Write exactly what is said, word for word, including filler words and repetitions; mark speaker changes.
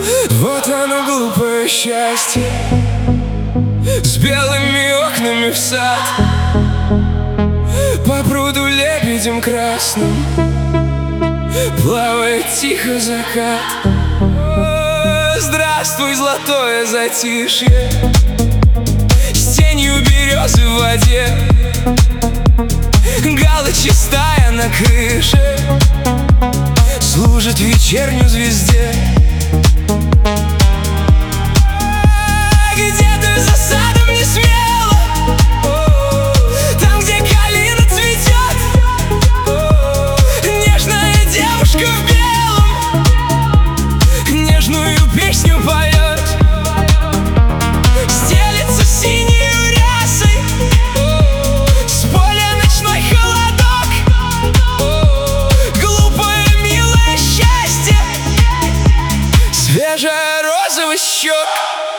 Speaker 1: Вот оно, глупое счастье, с белыми окнами в сад, по пруду лебедем красным плавает тихо закат. О, здравствуй, золотое затишье, с тенью березы в воде, галочки стая на крыше служит вечернюю звезде. Где-то за садом не смело, там, где калина цветет, нежная девушка в белом нежную песню поет. Стелется синею рясой с поля ночной холодок. Глупое, милое счастье, свежая розовый щек.